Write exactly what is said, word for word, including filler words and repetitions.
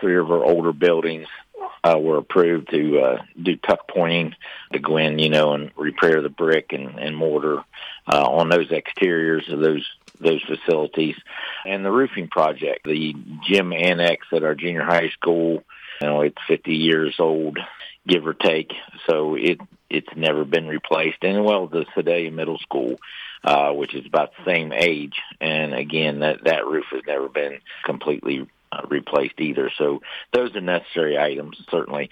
three of our older buildings uh, were approved to uh, do tuck pointing to go in, you know, and repair the brick and, and mortar uh, on those exteriors of those those facilities. And the roofing project, the gym annex at our junior high school, you know, it's fifty years old, give or take, so it it's never been replaced. And well, the Sedalia Middle School, uh, which is about the same age, and again, that, that roof has never been completely uh, replaced either. So those are necessary items, certainly.